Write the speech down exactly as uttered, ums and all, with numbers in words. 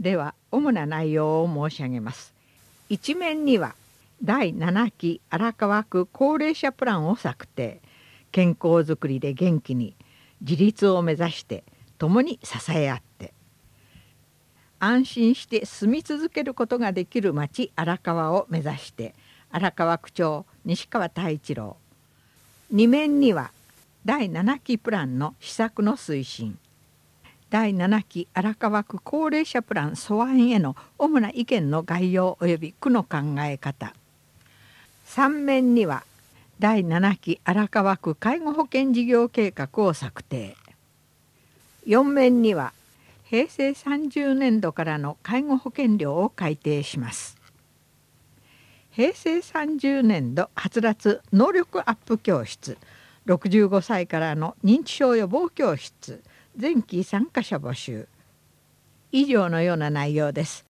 では主な内容を申し上げます。いち面にはだいななき荒川区高齢者プランを策定。健康づくりで元気に、自立を目指して共に支え合って、安心して住み続けることができる町荒川を目指して、荒川区長西川太一郎。に面にはだいななきプランの施策の推進。だいななき荒川区高齢者プラン素案への主な意見の概要及び区の考え方。さん面にはだいななき荒川区介護保険事業計画を策定。よん面にはへいせいさんじゅうねんどからの介護保険料を改定します。へいせいさんじゅうねんどはつらつ能力アップ教室、ろくじゅうごさいからの認知症予防教室、前期参加者募集。以上のような内容です。